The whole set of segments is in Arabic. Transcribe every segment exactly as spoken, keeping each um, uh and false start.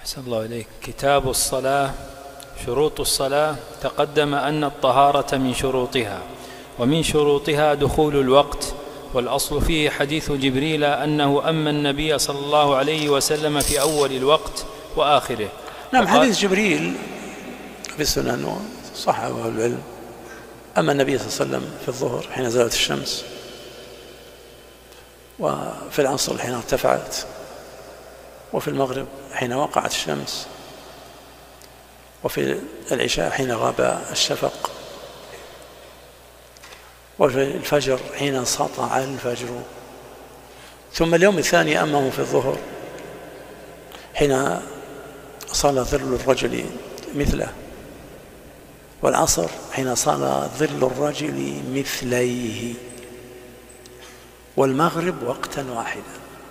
أحسن الله إليك. كتاب الصلاة. شروط الصلاة. تقدم أن الطهارة من شروطها، ومن شروطها دخول الوقت، والأصل فيه حديث جبريل أنه أما النبي صلى الله عليه وسلم في أول الوقت وآخره. نعم، حديث جبريل في السنن صححه العلم. أما النبي صلى الله عليه وسلم في الظهر حين زالت الشمس، وفي العصر حين ارتفعت، وفي المغرب حين وقعت الشمس، وفي العشاء حين غاب الشفق، وفي الفجر حين سطع الفجر. ثم اليوم الثاني أمه في الظهر حين صار ظل الرجل مثله، والعصر حين صار ظل الرجل مثليه، والمغرب وقتا واحدا.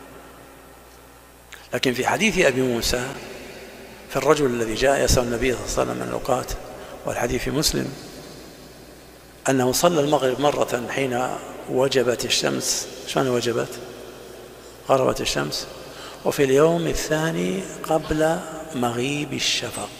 لكن في حديث أبي موسى في الرجل الذي جاء يسأل النبي صلى الله عليه وسلم من الأوقات، والحديث في مسلم، أنه صلى المغرب مرة حين وجبت الشمس. شلون وجبت؟ غربت الشمس. وفي اليوم الثاني قبل مغيب الشفق،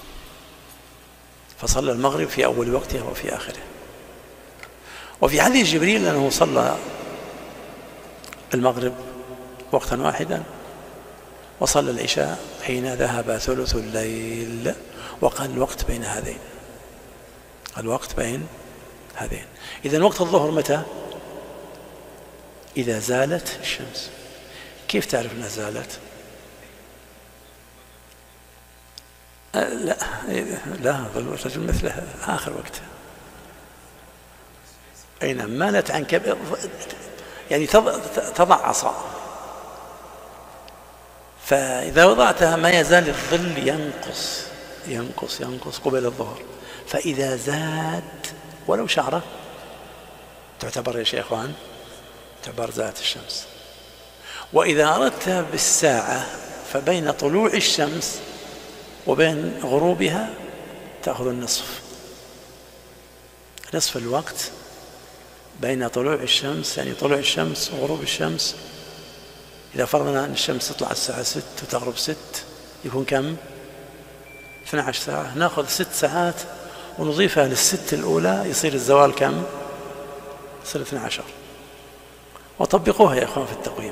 فصلى المغرب في أول وقتها وفي آخره. وفي حديث جبريل أنه صلى المغرب وقتا واحدا، وصلى العشاء حين ذهب ثلث الليل، وقال الوقت بين هذين، الوقت بين هذين. إذن وقت الظهر متى؟ إذا زالت الشمس. كيف تعرف أنها زالت؟ أه لا لا الرجل مثله آخر وقته. أين مالت عن كبير، يعني تضع عصا، فإذا وضعتها ما يزال الظل ينقص ينقص ينقص قبل الظهر، فإذا زاد ولو شعرة تعتبر يا شيخ إخوان تعتبر زالت الشمس. وإذا أردت بالساعة فبين طلوع الشمس وبين غروبها تأخذ النصف، نصف الوقت بين طلوع الشمس، يعني طلوع الشمس وغروب الشمس. إذا فرضنا أن الشمس تطلع الساعة ست وتغرب ست، يكون كم؟ اثنتي عشرة ساعة. نأخذ ست ساعات ونضيفها للست الأولى، يصير الزوال كم؟ يصير اثنتي عشرة. وطبقوها يا إخوان في التقويم.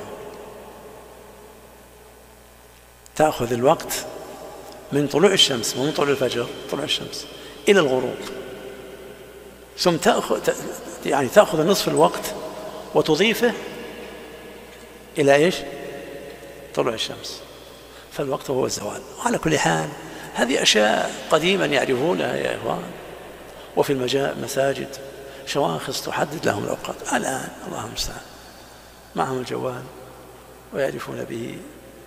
تأخذ الوقت من طلوع الشمس، ومن طلوع الفجر طلوع الشمس إلى الغروب، ثم تأخذ يعني تأخذ نصف الوقت وتضيفه إلى إيش؟ طلوع الشمس، فالوقت هو الزوال. وعلى كل حال هذه أشياء قديما يعرفونها يا إخوان، وفي المساجد شواخص تحدد لهم الأوقات. الآن الله المستعان معهم الجوال ويعرفون به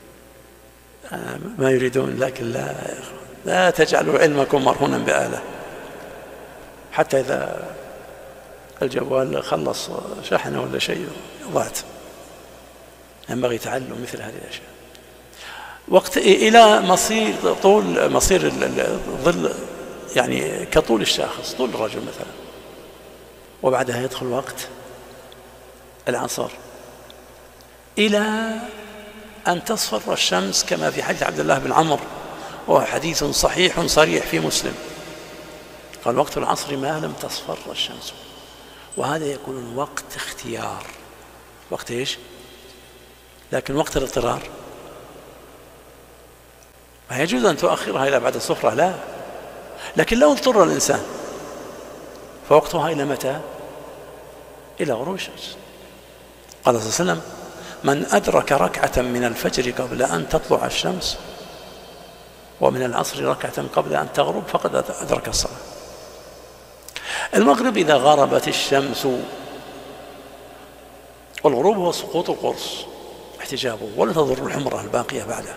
ما يريدون. لكن لا يا إخوان، لا تجعلوا علمكم مرهونا بآلة، حتى إذا الجوال خلص شحنه ولا شيء ضاعت. ينبغي تعلم مثل هذه الأشياء. وقت إلى مصير طول مصير الظل، يعني كطول الشاخص، طول الرجل مثلا، وبعدها يدخل وقت العصر إلى أن تصفر الشمس، كما في حديث عبد الله بن عمرو، وهو حديث صحيح صريح في مسلم، قال وقت العصر ما لم تصفر الشمس. وهذا يكون وقت اختيار، وقت إيش؟ لكن وقت الاضطرار ما يجوز أن تؤخرها إلى بعد الصفرة، لا. لكن لو اضطر الإنسان فوقتها إلى متى؟ إلى غروب الشمس. قال صلى الله عليه وسلم من أدرك ركعة من الفجر قبل أن تطلع الشمس، ومن العصر ركعة قبل أن تغرب، فقد أدرك الصلاة. المغرب إذا غربت الشمس، والغروب هو سقوط القرص احتجابه، ولا تضر الحمرة الباقية بعده،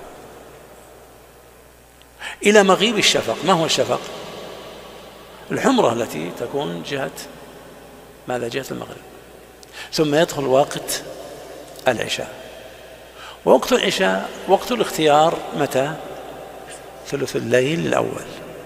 إلى مغيب الشفق. ما هو الشفق؟ الحمرة التي تكون جهة ماذا؟ جهة المغرب. ثم يدخل وقت العشاء. ووقت العشاء وقت الاختيار متى؟ ثلث الليل الأول.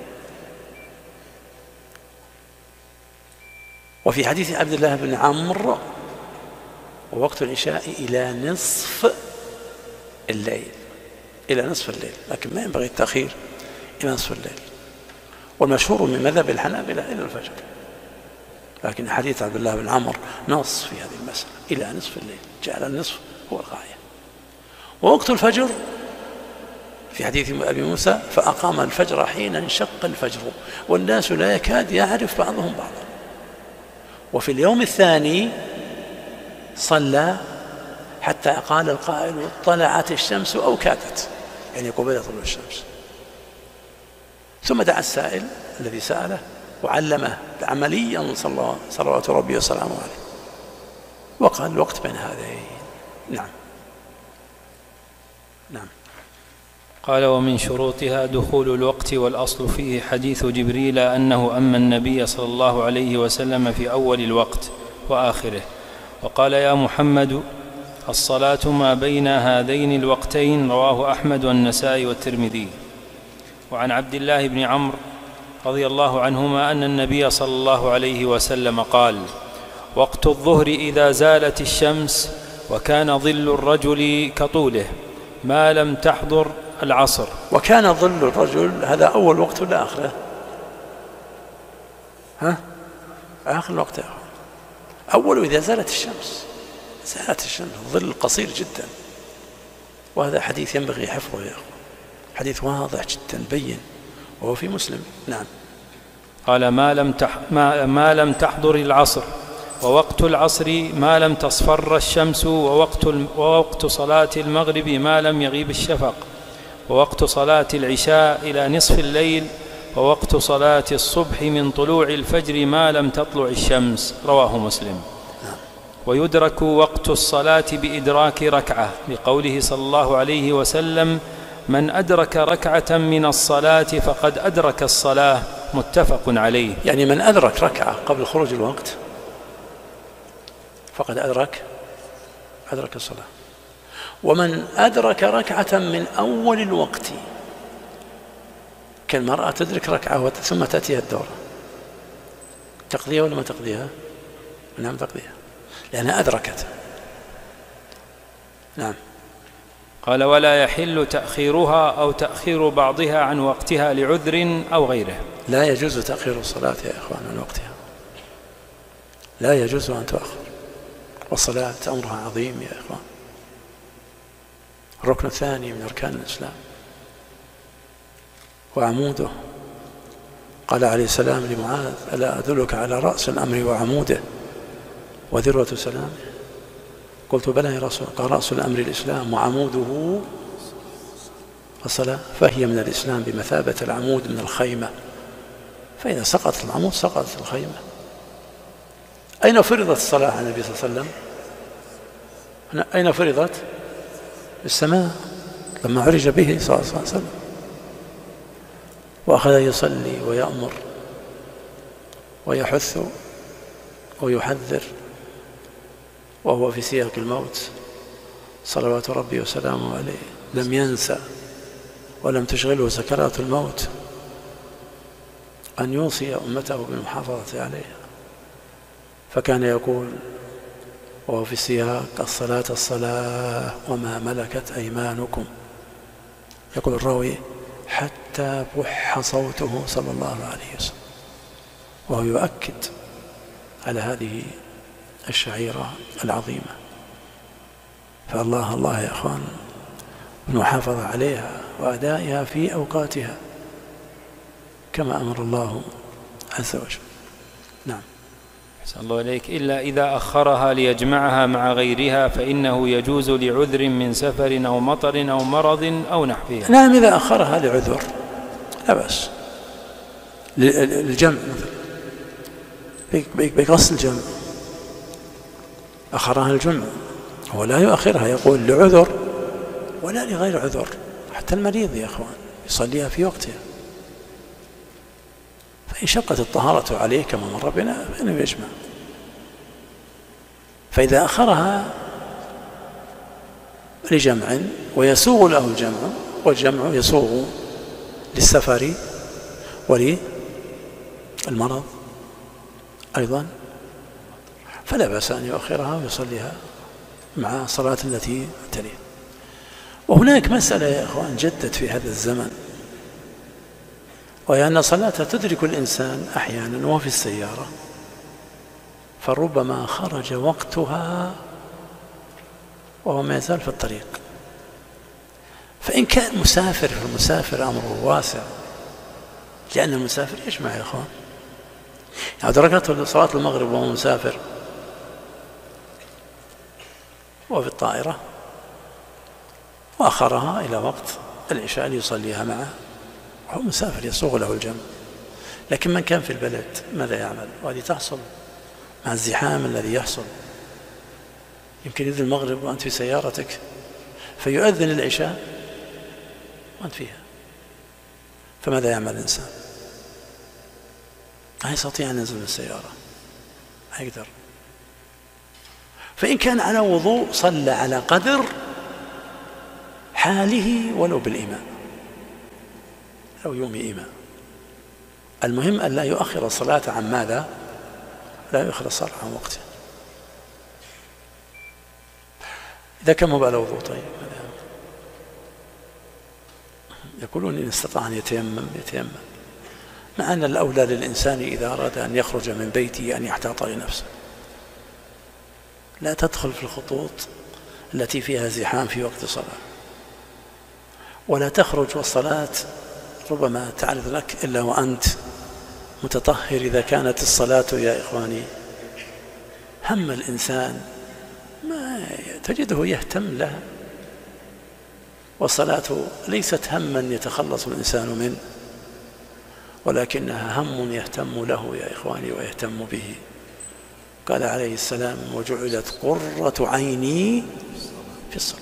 وفي حديث عبد الله بن عمرو ووقت العشاء إلى نصف الليل. إلى نصف الليل، لكن ما ينبغي التأخير إلى نصف الليل. والمشهور من مذهب الحنابلة إلى الفجر، لكن حديث عبد الله بن عمرو نص في هذه المسألة إلى نصف الليل، جعل النصف هو الغاية. ووقت الفجر في حديث أبي موسى فأقام الفجر حين انشق الفجر والناس لا يكاد يعرف بعضهم بعضا. وفي اليوم الثاني صلى حتى قال القائل طلعت الشمس أو كادت، يعني قبيل طلوع الشمس. ثم دعا السائل الذي سأله وعلمه عمليا صلوات ربي وسلامه عليه، وقال الوقت بين هذين. نعم نعم. قال: ومن شروطها دخول الوقت، والأصل فيه حديث جبريل أنه أما النبي صلى الله عليه وسلم في أول الوقت وآخره، وقال: يا محمد الصلاة ما بين هذين الوقتين. رواه أحمد والنسائي والترمذي. وعن عبد الله بن عمرو رضي الله عنهما أن النبي صلى الله عليه وسلم قال: وقت الظهر إذا زالت الشمس وكان ظل الرجل كطوله ما لم تحضر العصر. وكان ظل الرجل هذا أول وقت ولا آخره؟ ها؟ آخر الوقت. أول إذا زالت الشمس، زالت الشمس، ظل قصير جدا. وهذا حديث ينبغي حفظه يا أخوة، حديث واضح جدا بين، وهو في مسلم. نعم. قال: ما لم تح ما, ما لم تحضر العصر، ووقت العصر ما لم تصفر الشمس، ووقت ووقت صلاة المغرب ما لم يغيب الشفق، ووقت صلاة العشاء إلى نصف الليل، ووقت صلاة الصبح من طلوع الفجر ما لم تطلع الشمس. رواه مسلم. ويدرك وقت الصلاة بإدراك ركعة، لقوله صلى الله عليه وسلم: من أدرك ركعة من الصلاة فقد أدرك الصلاة. متفق عليه. يعني من أدرك ركعة قبل خروج الوقت فقد أدرك أدرك الصلاة. ومن أدرك ركعة من أول الوقت، كالمرأة تدرك ركعة ثم تأتيها الدورة، تقضيها ولا ما تقضيها؟ نعم تقضيها، لأنها أدركت. نعم. قال: ولا يحل تأخيرها أو تأخير بعضها عن وقتها لعذر أو غيره. لا يجوز تأخير الصلاة يا إخوان عن وقتها، لا يجوز أن تؤخر، والصلاة أمرها عظيم يا إخوان، الركن الثاني من أركان الإسلام وعموده. قال عليه السلام لمعاذ: ألا أدلك على رأس الأمر وعموده وذروة سلامه؟ قلت: بلى يا رسول الله. قال: رأس الأمر الإسلام وعموده الصلاة، فهي من الإسلام بمثابة العمود من الخيمة، فإذا سقط العمود سقطت الخيمة. أين فرضت الصلاة على النبي صلى الله عليه وسلم؟ أين فرضت؟ في السماء لما عرج به صلى الله عليه وسلم، وأخذ يصلي ويأمر ويحث ويحذر وهو في سياق الموت صلوات ربي وسلامه عليه، لم ينسى ولم تشغله سكرات الموت أن يوصي أمته بالمحافظة عليها. فكان يقول وهو في السياق: الصلاة الصلاة وما ملكت أيمانكم. يقول الراوي: حتى بح صوته صلى الله عليه وسلم، وهو يؤكد على هذه الشعيرة العظيمة. فالله الله يا أخوان المحافظة عليها وأدائها في أوقاتها كما أمر الله عز وجل. نعم. أحسن الله إليك. إلا إذا أخرها ليجمعها مع غيرها فإنه يجوز لعذر من سفر أو مطر أو مرض أو نحوها. نعم، إذا أخرها لعذر لا بأس، للجمع مثلا، بقصد الجمع أخرها الجمع، هو لا يؤخرها، يقول لعذر ولا لغير عذر. حتى المريض يا أخوان يصليها في وقتها، فإن شقت الطهارة عليه كما مر بنا فإنه يجمع. فإذا أخرها لجمع ويسوغ له الجمع، والجمع يسوغ للسفر وللمرض أيضا، فلا بأس أن يؤخرها ويصليها مع صلاة التي تليه. وهناك مسألة يا إخوان جدت في هذا الزمن، وهي أن صلاة تدرك الإنسان أحيانا وهو في السيارة، فربما خرج وقتها وهو ما يزال في الطريق. فإن كان مسافر، فالمسافر أمره واسع، لأن المسافر يجمع يا إخوان. يعني أدركته صلاة المغرب وهو مسافر وفي الطائرة وأخرها إلى وقت العشاء ليصليها معه وهو مسافر يسوغ له الجمع. لكن من كان في البلد ماذا يعمل؟ وهذه تحصل مع الزحام الذي يحصل. يمكن يذن المغرب وأنت في سيارتك فيؤذن العشاء وأنت فيها، فماذا يعمل الإنسان؟ ما يستطيع أن ينزل من السيارة، ما يقدر. فإن كان على وضوء صلى على قدر حاله ولو بالإيماء، لو يومي إيماء. المهم أن لا يؤخر الصلاة عن ماذا؟ لا يؤخر الصلاة عن وقته. إذا كان مو على وضوء طيب يقولون إن استطاع أن يتيمم يتيمم، مع أن الأولى للإنسان إذا أراد أن يخرج من بيته أن يحتاط لنفسه، لا تدخل في الخطوط التي فيها زحام في وقت الصلاة، ولا تخرج والصلاة ربما تعرض لك إلا وأنت متطهر. إذا كانت الصلاة يا إخواني هم الإنسان ما تجده يهتم لها، والصلاة ليست هما يتخلص الإنسان منه، ولكنها هم يهتم له يا إخواني ويهتم به. قال عليه السلام: وجعلت قرة عيني في الصلاة.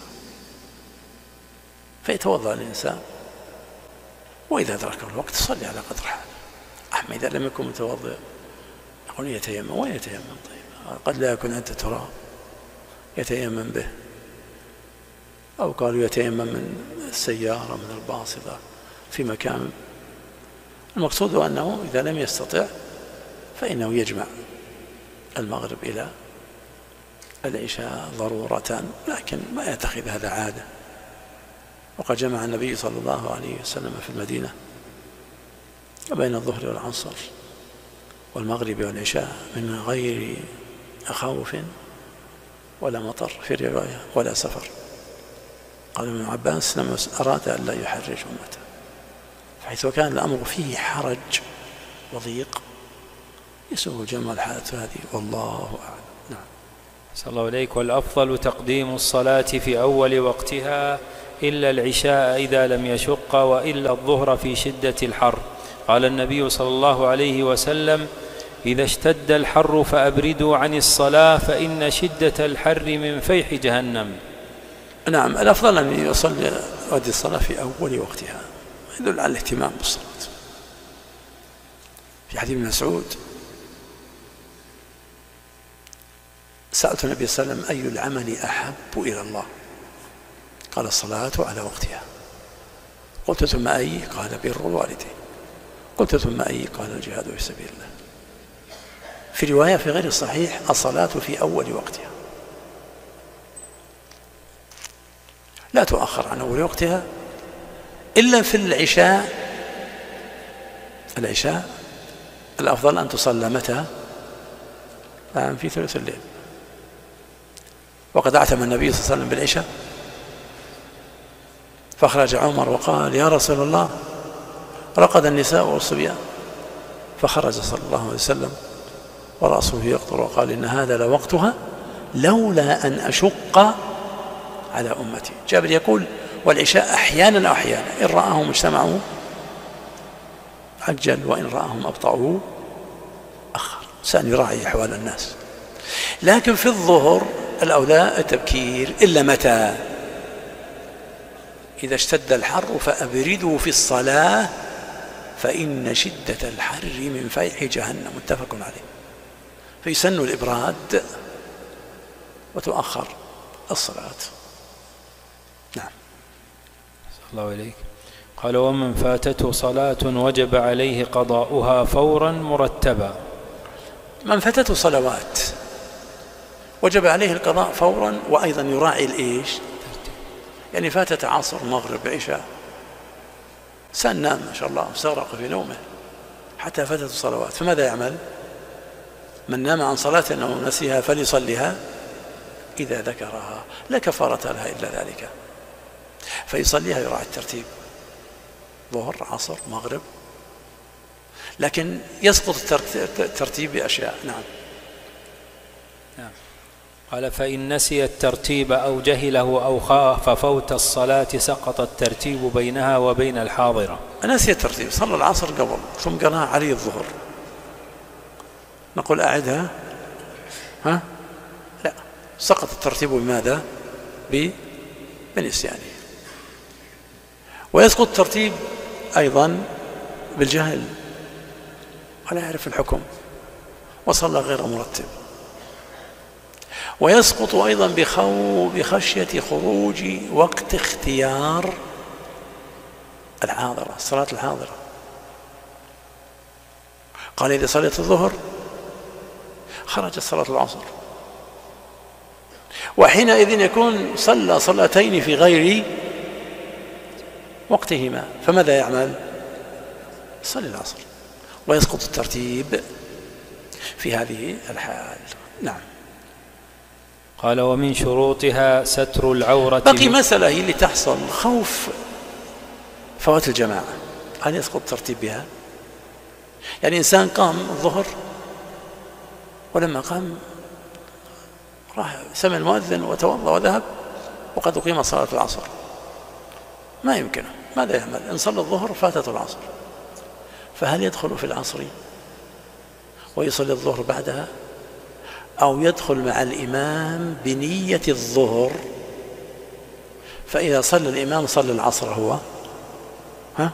فيتوضأ الإنسان، وإذا أدركه الوقت صلي على قدر حاله. أما إذا لم يكن متوضئ يقول يتيمم، ويتيمم طيب قد لا يكون أنت ترى يتيمم به، أو قالوا يتيمم من السيارة من الباص إذا في مكان. المقصود أنه إذا لم يستطع فإنه يجمع المغرب إلى العشاء ضرورة، لكن ما يتخذ هذا عادة. وقد جمع النبي صلى الله عليه وسلم في المدينة بين الظهر والعصر والمغرب والعشاء من غير خوف ولا مطر في رواية ولا سفر. قال ابن عباس: لما أراد أن لا يحرج أمته، حيث كان الأمر فيه حرج وضيق يسوء جمع الحالة هذه، والله أعلم. نعم. صلى الله عليك. والأفضل تقديم الصلاة في أول وقتها إلا العشاء إذا لم يشق، وإلا الظهر في شدة الحر. قال النبي صلى الله عليه وسلم: إذا اشتد الحر فأبردوا عن الصلاة فإن شدة الحر من فيح جهنم. نعم، الأفضل أن يصلي يؤدي الصلاة في أول وقتها، يدل على الاهتمام بالصلاة. في حديث ابن مسعود سألت النبي صلى الله عليه وسلم: أي العمل أحب إلى الله؟ قال: الصلاة على وقتها. قلت: ثم أي؟ قال: بر الوالدين. قلت: ثم أي؟ قال: الجهاد في سبيل الله. في رواية في غير الصحيح: الصلاة في أول وقتها، لا تؤخر عن أول وقتها إلا في العشاء. العشاء الأفضل أن تصلى متى؟ في ثلث الليل. وقد أعتم النبي صلى الله عليه وسلم بالعشاء، فخرج عمر وقال: يا رسول الله، رقد النساء والصبيان. فخرج صلى الله عليه وسلم ورأسه يقطر وقال: إن هذا لوقتها لولا أن أشق على أمتي. جابر يقول: والعشاء أحيانا أحيانا إن رآهم اجتمعوا عجل، وإن رآهم أبطأوا أخر. سأن يراعي أحوال الناس. لكن في الظهر الأولى التبكير، إلا متى؟ إذا اشتد الحر فأبردوا في الصلاة فإن شدة الحر من فيح جهنم. متفق عليه. فيسن الإبراد وتؤخر الصلاة. نعم. صلى الله عليك. قال: ومن فاتته صلاة وجب عليه قضاؤها فورا مرتبا. من فاتته صلوات وجب عليه القضاء فورا، وأيضا يراعي الإيش؟ يعني فاتت عصر مغرب عشاء، إنسان نام ما شاء الله استغرق في نومه حتى فاتت الصلوات، فماذا يعمل؟ من نام عن صلاة أو نسيها فليصليها إذا ذكرها، لا كفارة لها إلا ذلك، فيصليها يراعي الترتيب، ظهر عصر مغرب، لكن يسقط الترتيب بأشياء. نعم. نعم. قال فإن نسي الترتيب أو جهله أو خاف فوت الصلاة سقط الترتيب بينها وبين الحاضرة. نسي الترتيب، صلى العصر قبل ثم قرأ عليه الظهر، نقول أعدها؟ ها؟ لا، سقط الترتيب بماذا؟ بنسيانه. ويسقط الترتيب أيضا بالجهل ولا يعرف الحكم وصلى غير مرتب. ويسقط أيضا بخو بخشية خروج وقت اختيار الحاضرة، الصلاة الحاضرة. قال إذا صليت الظهر خرجت صلاة العصر، وحينئذ يكون صلى صلاتين في غير وقتهما، فماذا يعمل؟ صلي العصر، ويسقط الترتيب في هذه الحال. نعم. قال ومن شروطها ستر العورة. بقي مسألة هي اللي تحصل، خوف فوات الجماعة، هل يسقط الترتيب بها؟ يعني إنسان قام الظهر ولما قام راح سمع المؤذن وتوضأ وذهب وقد أقيم صلاة العصر، ما يمكنه، ماذا يعمل؟ إن صلى الظهر فاتت العصر، فهل يدخل في العصر ويصلي الظهر بعدها، أو يدخل مع الإمام بنية الظهر، فإذا صلى الإمام صلى العصر هو؟ ها؟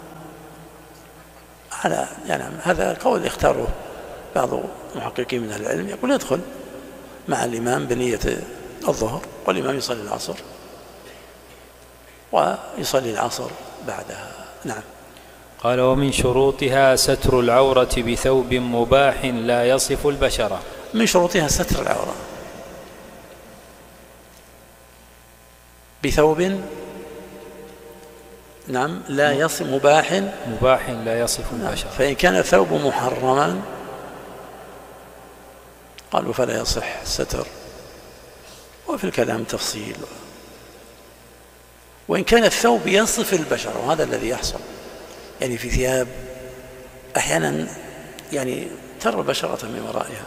على يعني هذا قول اختاره بعض المحققين من أهل العلم، يقول يدخل مع الإمام بنية الظهر والإمام يصلي العصر ويصلي العصر بعدها. نعم. قال ومن شروطها ستر العورة بثوب مباح لا يصف البشرة. من شروطها ستر العورة بثوب، نعم، لا يصف، مباح مباح لا يصف البشرة. فإن كان الثوب محرما قالوا فلا يصح الستر، وفي الكلام تفصيل. وإن كان الثوب يصف البشرة، وهذا الذي يحصل، يعني في ثياب أحيانا يعني ترى البشرة من ورائها،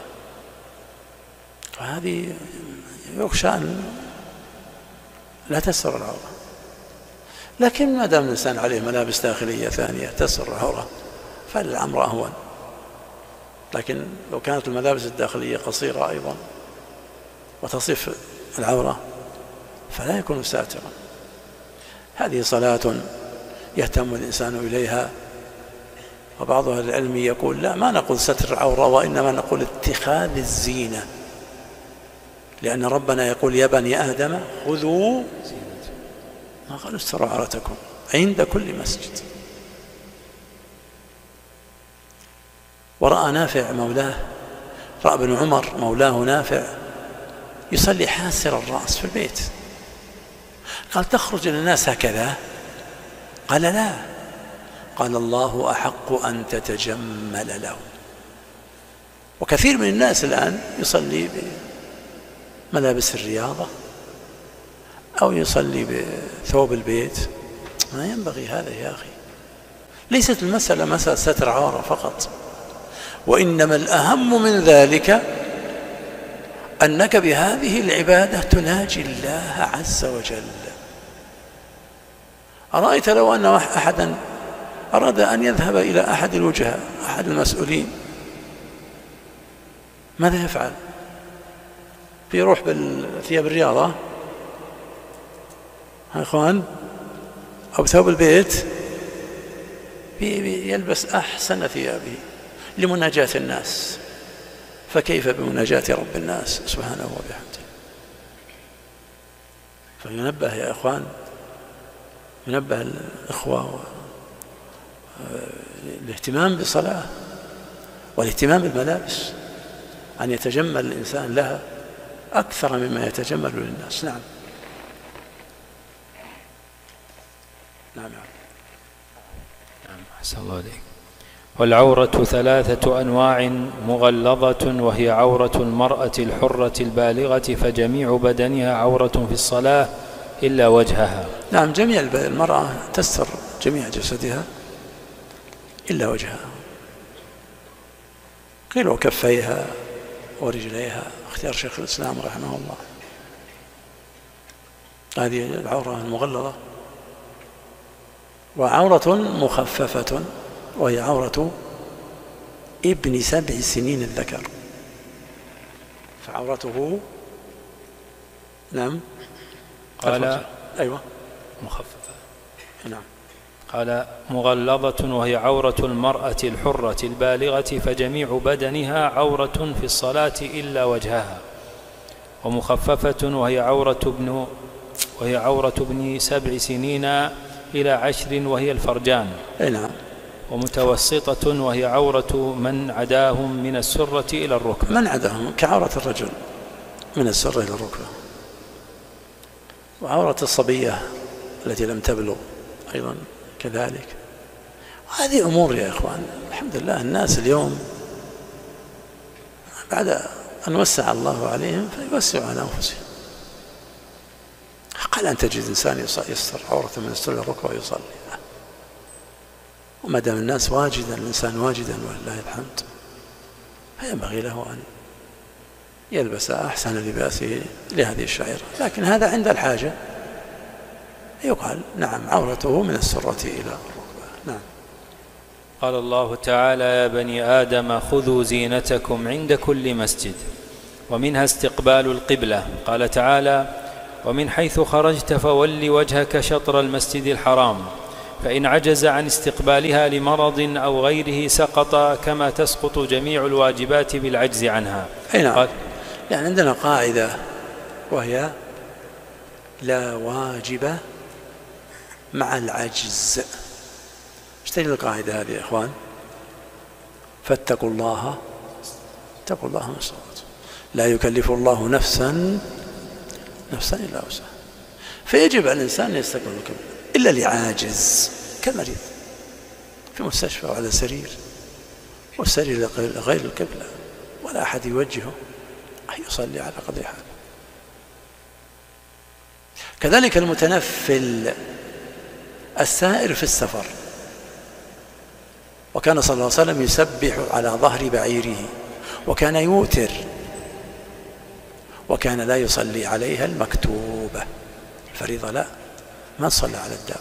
فهذه يخشى أن لا تستر العورة، لكن ما دام الإنسان عليه ملابس داخلية ثانية تستر العورة فالأمر أهون. لكن لو كانت الملابس الداخلية قصيرة أيضا وتصف العورة فلا يكون ساترا. هذه صلاة يهتم الإنسان إليها. وبعض أهل العلم يقول لا، ما نقول ستر العورة، وإنما نقول اتخاذ الزينة، لأن ربنا يقول يا بني آدم خذوا، ما قالوا استروا عورتكم عند كل مسجد. ورأى نافع مولاه، رأى ابن عمر مولاه نافع يصلي حاسر الرأس في البيت، قال تخرج للناس هكذا؟ قال لا، قال الله أحق أن تتجمل له. وكثير من الناس الآن يصلي بملابس الرياضة أو يصلي بثوب البيت، ما ينبغي هذا يا أخي. ليست المسألة مسألة ستر عورة فقط، وإنما الأهم من ذلك أنك بهذه العبادة تناجي الله عز وجل. أرأيت لو أن أحدا أراد أن يذهب إلى أحد الوجهاء، أحد المسؤولين، ماذا يفعل؟ بيروح بالثياب الرياضة ها إخوان، أو ثوب البيت، يلبس أحسن ثيابه لمناجاة الناس، فكيف بمناجاة رب الناس سبحانه وبحمده؟ فينبه يا إخوان، ينبه الإخوة الاهتمام بالصلاة والاهتمام بالملابس، أن يتجمل الإنسان لها أكثر مما يتجمل للناس. نعم. أحسن الله عليك. والعورة ثلاثة أنواع مغلظة، وهي عورة المرأة الحرة البالغة فجميع بدنها عورة في الصلاة إلا وجهها. نعم، جميع المرأة تستر جميع جسدها إلا وجهها، قيل وكفيها ورجليها، اختيار شيخ الإسلام رحمه الله. هذه العورة المغلظة. وعورة مخففة، وهي عورة ابن سبع سنين الذكر، فعورته نعم قال أيوة مخففة. نعم. قال مغلظة وهي عورة المرأة الحرة البالغة فجميع بدنها عورة في الصلاة إلا وجهها. ومخففة وهي عورة ابن وهي عورة ابن سبع سنين إلى عشر وهي الفرجان. نعم. ومتوسطة وهي عورة من عداهم من السرة إلى الركبة. من عداهم كعورة الرجل من السرة إلى الركبة. وعورة الصبية التي لم تبلغ أيضا كذلك. هذه أمور يا إخوان، الحمد لله الناس اليوم بعد أن وسع الله عليهم فيوسعوا على أنفسهم. قال أن تجد إنسان يستر عورة من السرة إلى الركبة ويصلي، وما دام الناس واجدا، الإنسان واجدا ولله الحمد، فينبغي له أن يلبس أحسن لباسه لهذه الشعيرة. لكن هذا عند الحاجة يقال نعم عورته من السرة إلى الركبة. نعم. قال الله تعالى: يا بني آدم خذوا زينتكم عند كل مسجد. ومنها استقبال القبلة. قال تعالى: ومن حيث خرجت فول وجهك شطر المسجد الحرام، فإن عجز عن استقبالها لمرض أو غيره سقط كما تسقط جميع الواجبات بالعجز عنها. أي نعم. يعني عندنا قاعدة وهي لا واجب مع العجز. اشتري القاعدة هذه يا إخوان، فاتقوا الله اتقوا الله ما استطعتم، لا يكلف الله نفسا نفسا إلا وسعها. فيجب على الإنسان أن يستقبل القبلة إلا لعاجز كالمريض في مستشفى وعلى سرير، والسرير غير القبلة ولا أحد يوجهه، أن يصلي على قدر حاله. كذلك المتنفل السائر في السفر، وكان صلى الله عليه وسلم يسبح على ظهر بعيره، وكان يوتر، وكان لا يصلي عليها المكتوبة، الفريضة لا، ما صلى على الدابة،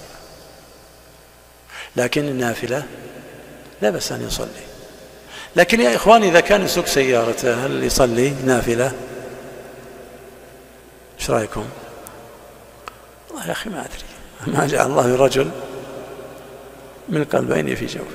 لكن النافلة لا بأس أن يصلي. لكن يا إخواني إذا كان يسوق سيارته هل يصلي نافلة؟ ايش رأيكم؟ والله يا أخي ما أدري، ما جعل الله رجل من قلبين في جوفه،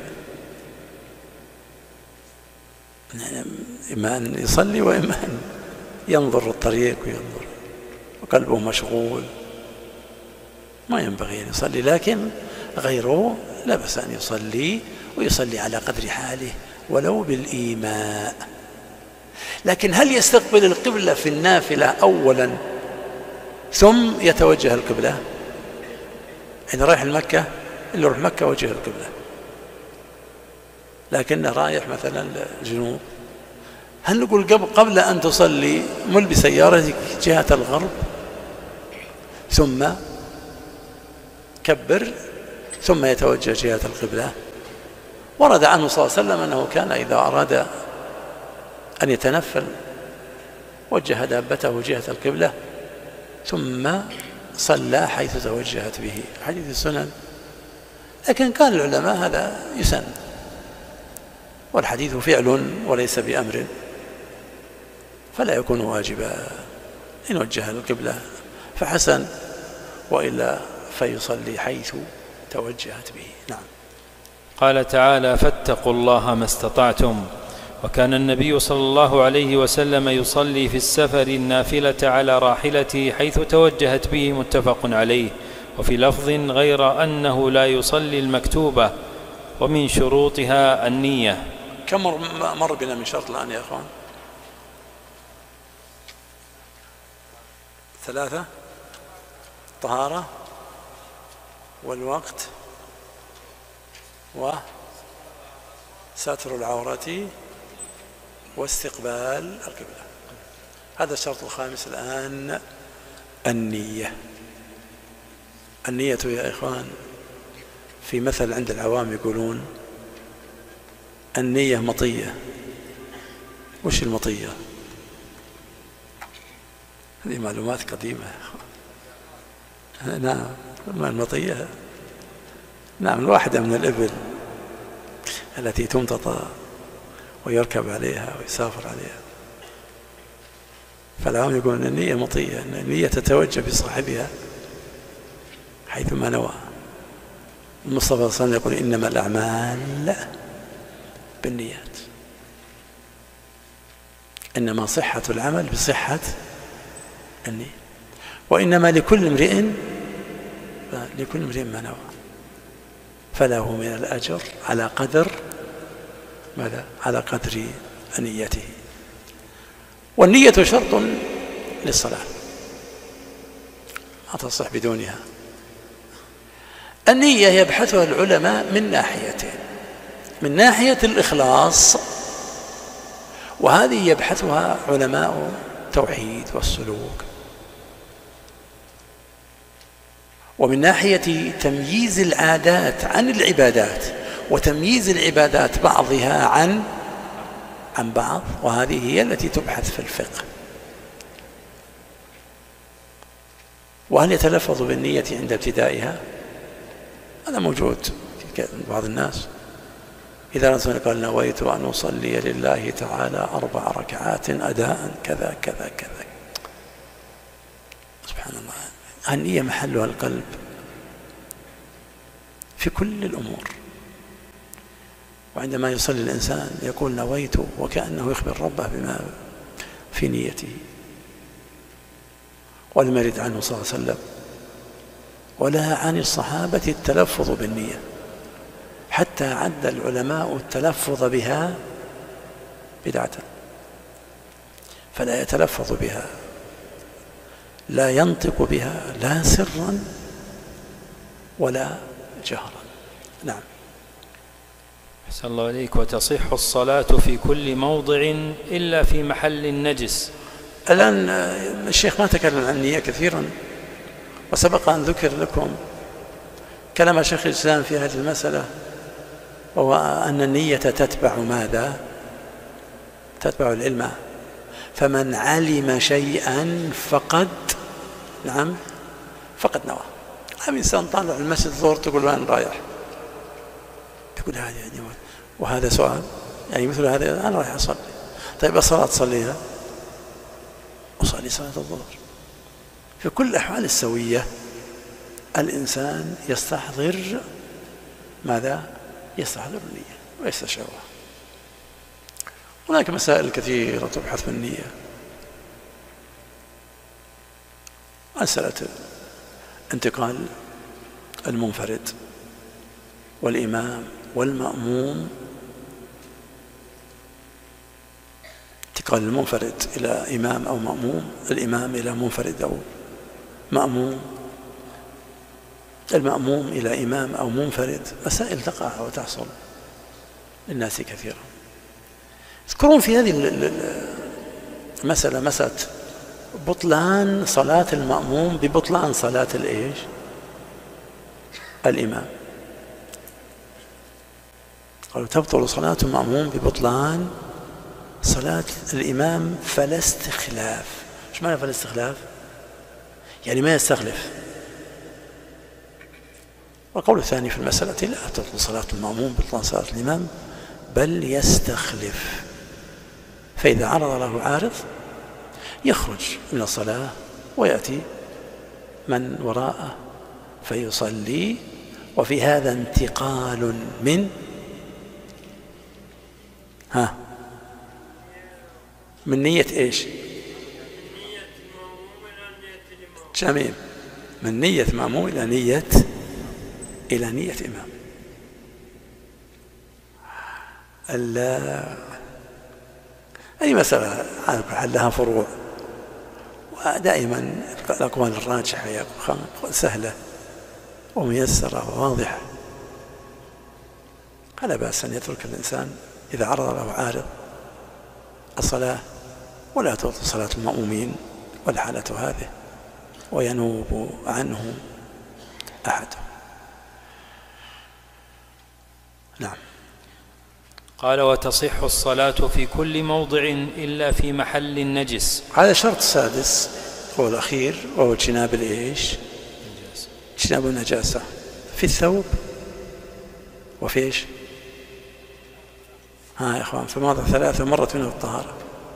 إما أن يصلي وإما أن ينظر الطريق وينظر وقلبه مشغول، ما ينبغي أن يصلي. لكن غيره لا بأس أن يصلي، ويصلي على قدر حاله ولو بالإيماء. لكن هل يستقبل القبلة في النافلة أولا ثم يتوجه القبلة؟ إذا رايح المكة اللي يروح مكة وجه القبلة، لكنه رايح مثلا الجنوب، هل نقول قبل, قبل أن تصلي مل بسيارتك جهة الغرب ثم كبر ثم يتوجه جهة القبلة؟ ورد عنه صلى الله عليه وسلم أنه كان إذا أراد أن يتنفل وجه دابته جهة القبلة ثم صلى حيث توجهت به، حديث السنن. لكن قال العلماء هذا يسن، والحديث فعل وليس بأمر، فلا يكون واجبا. إن وجه القبلة فحسن، وإلا فيصلي حيث توجهت به. نعم. قال تعالى: فاتقوا الله ما استطعتم. وكان النبي صلى الله عليه وسلم يصلي في السفر النافلة على راحلته حيث توجهت به، متفق عليه. وفي لفظ غير أنه لا يصلي المكتوبة، ومن شروطها النية. كم مر بنا من شرط الآن يا أخوان؟ ثلاثة: طهارة، والوقت، وستر العورة واستقبال القبلة. هذا الشرط الخامس الآن النية. النية يا إخوان في مثل عند العوام يقولون النية مطية. وش المطية؟ هذه معلومات قديمة. نعم المطية نعم الواحدة من الإبل التي تمتطى ويركب عليها ويسافر عليها. فالعوام يقولون أن النية مطية، أن النية تتوجه بصاحبها حيثما نوى. المصطفى صلى الله عليه وسلم يقول إنما الأعمال بالنيات، إنما صحة العمل بصحة النية، وإنما لكل امرئ لكل امرئ ما نوى، فله من الأجر على قدر ماذا؟ على قدر نيته. والنية شرط للصلاة لا تصح بدونها. النية يبحثها العلماء من ناحيتين، من ناحية الإخلاص، وهذه يبحثها علماء التوحيد والسلوك، ومن ناحية تمييز العادات عن العبادات، وتمييز العبادات بعضها عن عن بعض، وهذه هي التي تبحث في الفقه. وهل يتلفظ بالنية عند ابتدائها؟ هذا موجود في بعض الناس. إذا رسول قال نويت أن أصلي لله تعالى أربع ركعات أداء كذا كذا كذا، سبحان الله. النية محلها القلب في كل الأمور. وعندما يصلي الإنسان يقول نويت، وكأنه يخبر ربه بما في نيته. ولم يرد عنه صلى الله عليه وسلم ولا عن الصحابة التلفظ بالنية، حتى عد العلماء التلفظ بها بدعة، فلا يتلفظ بها، لا ينطق بها لا سرا ولا جهرا. نعم. أحسن الله عليك. وتصح الصلاة في كل موضع إلا في محل النجس. الآن الشيخ ما تكلم عن النية كثيرا، وسبق أن ذكر لكم كلام شيخ الإسلام في هذه المسألة، وهو أن النية تتبع ماذا؟ تتبع العلم. فمن علم شيئا فقد نعم فقد نوى. هم إنسان طالع المسجد ظهر تقول وين رايح؟ تقول هذا يعني، وهذا سؤال يعني مثل هذا، أنا رايح أصلي. طيب الصلاة تصليها؟ أصلي صلاة الظهر. في كل الأحوال السوية الإنسان يستحضر ماذا؟ يستحضر النية ويستشعرها. هناك مسائل كثيرة تبحث في النية. مسألة انتقال المنفرد والإمام والمأموم، انتقال المنفرد إلى إمام أو مأموم، الإمام إلى منفرد أو مأموم، المأموم إلى إمام أو منفرد، مسائل تقع وتحصل للناس كثيرا. اذكرون في هذه المسألة مسألة بطلان صلاة المأموم ببطلان صلاة الإيش؟ الإمام. قالوا تبطل صلاة المأموم ببطلان صلاة الإمام فلا استخلاف. ايش معنى فلا استخلاف؟ يعني ما يستخلف. والقول الثاني في المسألة لا تبطل صلاة المأموم ببطلان صلاة الإمام، بل يستخلف. فإذا عرض له عارض يخرج من الصلاة ويأتي من وراءه فيصلي. وفي هذا انتقال من ها من نية ايش؟ جميل. من نية مأموم إلى نية إلى نية إمام. أي مسألة لها فروع، ودائما الأقوال الراجحة سهلة وميسرة وواضحة. فلا بأس أن يترك الإنسان إذا عرض له عارض الصلاة ولا تبطل صلاة المأمومين والحالة هذه وينوب عنه أحد. نعم. قال وتصح الصلاة في كل موضع إلا في محل النجس. هذا شرط سادس هو الأخير وهو اجتناب الإيش؟ اجتناب النجاسة في الثوب وفي إيش؟ ها يا إخوان في مواضع ثلاثة مرت منه الطهارة.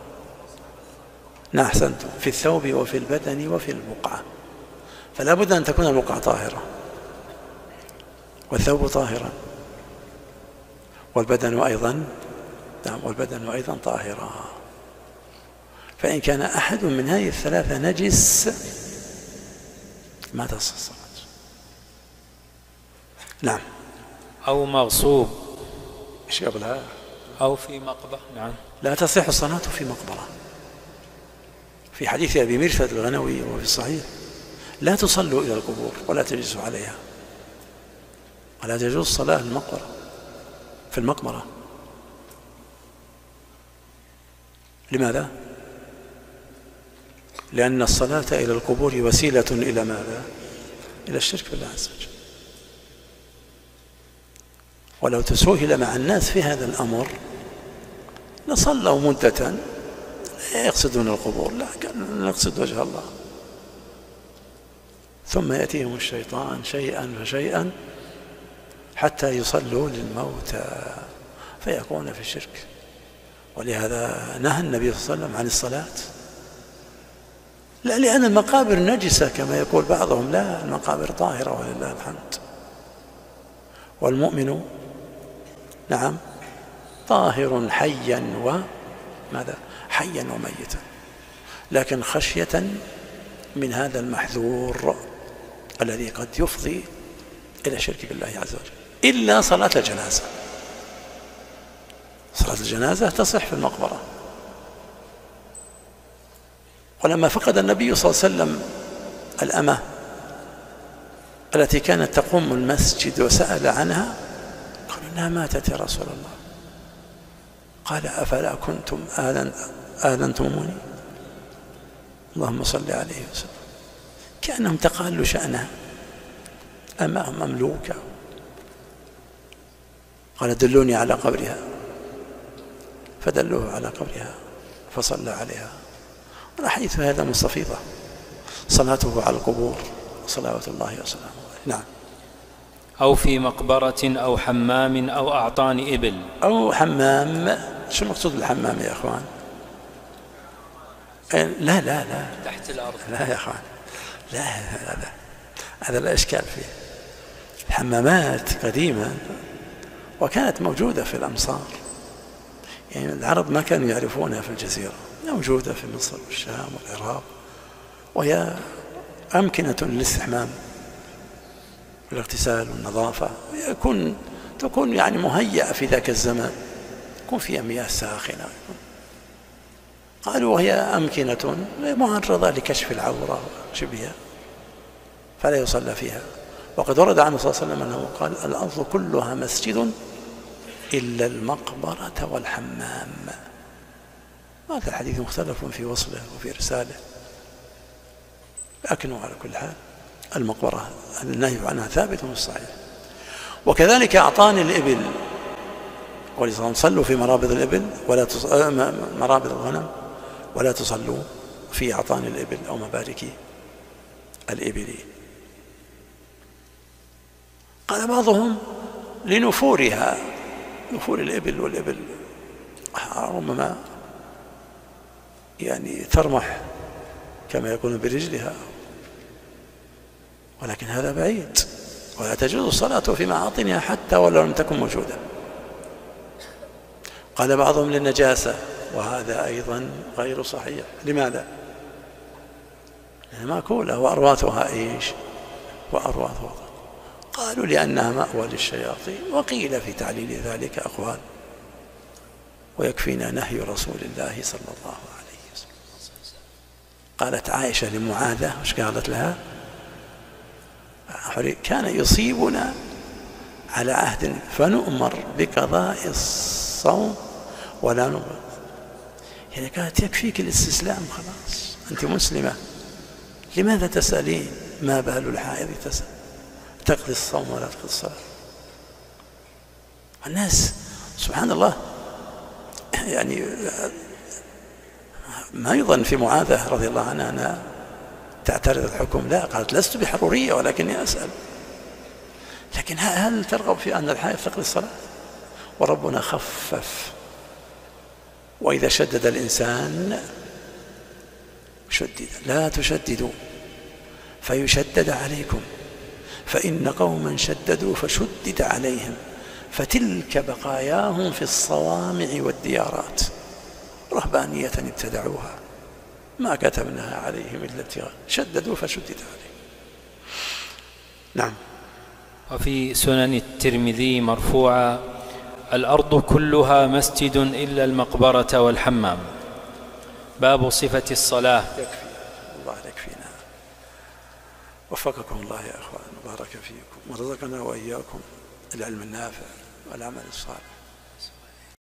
نعم أحسنتم، في الثوب وفي البدن وفي البقعة، فلا بد أن تكون البقعة طاهرة والثوب طاهرا والبدن أيضا نعم والبدن أيضا طاهرا. فإن كان أحد من هذه الثلاثة نجس ما تصح الصلاة. نعم. أو مغصوب. إيش قبلها؟ أو في مقبرة. نعم. لا تصح الصلاة في مقبرة. في حديث أبي مرثد الغنوي وفي الصحيح لا تصلوا إلى القبور ولا تجلسوا عليها، ولا تجوز الصلاة المقبرة في المقبرة. لماذا؟ لأن الصلاة إلى القبور وسيلة إلى ماذا؟ إلى الشرك بالله عز وجل. ولو تسوهل مع الناس في هذا الأمر لصلوا مدة لا يقصدون القبور، لا كان نقصد وجه الله، ثم يأتيهم الشيطان شيئا فشيئا حتى يصلوا للموتى فيكون في الشرك. ولهذا نهى النبي صلى الله عليه وسلم عن الصلاة، لا لأن المقابر نجسة كما يقول بعضهم، لا المقابر طاهرة ولله الحمد. والمؤمن نعم طاهر حيا وماذا حيا وميتا، لكن خشية من هذا المحذور الذي قد يفضي إلى الشرك بالله عز وجل، إلا صلاة الجنازة. صلاة الجنازة تصح في المقبرة. ولما فقد النبي صلى الله عليه وسلم الأمة التي كانت تقوم المسجد وسأل عنها قالوا إنها ماتت يا رسول الله. قال أفلا كنتم آذنتموني؟ اللهم صل عليه وسلم. كأنهم تقالوا شأنها أمام مملوكة. قال دلوني على قبرها، فدلوه على قبرها فصلى عليها. والحديث هذا مستفيضة صلاته على القبور صلوات الله وسلامه عليه. نعم. أو في مقبرة أو حمام أو أعطان إبل. أو حمام. شو المقصود بالحمام يا أخوان؟ لا لا لا تحت الأرض. لا يا أخوان، لا هذا هذا لا إشكال فيه. الحمامات قديما وكانت موجودة في الأمصار، يعني العرب ما كانوا يعرفونها في الجزيرة، موجودة في مصر والشام والعراق، وهي أمكنة للاستحمام والاغتسال والنظافة، يكون تكون يعني مهيئة في ذاك الزمان، يكون فيها مياه ساخنة. قالوا وهي أمكنة معرضة لكشف العورة وشبهها فلا يصلى فيها. وقد ورد عنه صلى الله عليه وسلم أنه قال الأرض كلها مسجد إلا المقبرة والحمام. هذا الحديث مختلف في وصله وفي رساله، لكنه على كل حال المقبرة النهي عنها ثابت في الصحيح. وكذلك أعطان الإبل، ولذلك صلوا في مرابض الإبل ولا تص... مرابض الغنم ولا تصلوا في أعطان الإبل أو مبارك الإبل. قال بعضهم لنفورها، نفور الإبل، والإبل ربما يعني ترمح كما يكون برجلها، ولكن هذا بعيد، ولا تجوز الصلاة في معاطنها حتى ولو لم تكن موجودة. قال بعضهم للنجاسة، وهذا أيضا غير صحيح. لماذا؟ لأنها مأكولة وأرواثها إيش؟ وأرواثها. قالوا لأنها مأوى للشياطين، وقيل في تعليل ذلك أقوال، ويكفينا نهي رسول الله صلى الله عليه وسلم. قالت عائشة لمعاذة، وش قالت لها؟ كان يصيبنا على عهد فنؤمر بقضاء الصوم ولا نبغض. يعني كانت يكفيك الاستسلام خلاص، أنت مسلمة، لماذا تسألين ما بال الحائض تسأل تقضي الصوم ولا تقضي الصلاة؟ الناس سبحان الله يعني ما يظن في معاذة رضي الله عنها أنها تعترض الحكم، لا، قالت لست بحرورية ولكني أسأل. لكن هل ترغب في أن الحائض تقضي الصلاة؟ وربنا خفف، وإذا شدد الإنسان شدد، لا تشددوا فيشدد عليكم، فإن قوما شددوا فشدد عليهم، فتلك بقاياهم في الصوامع والديارات، رهبانية ابتدعوها ما كتبناها عليهم إلا ابتغاء، شددوا فشدد عليهم. نعم. وفي سنن الترمذي مرفوعا: الأرض كلها مسجد إلا المقبرة والحمام. باب صفة الصلاة. يكفي، الله يكفينا. وفقكم الله يا أخوان، بارك فيكم ورزقنا وإياكم العلم النافع والعمل الصالح.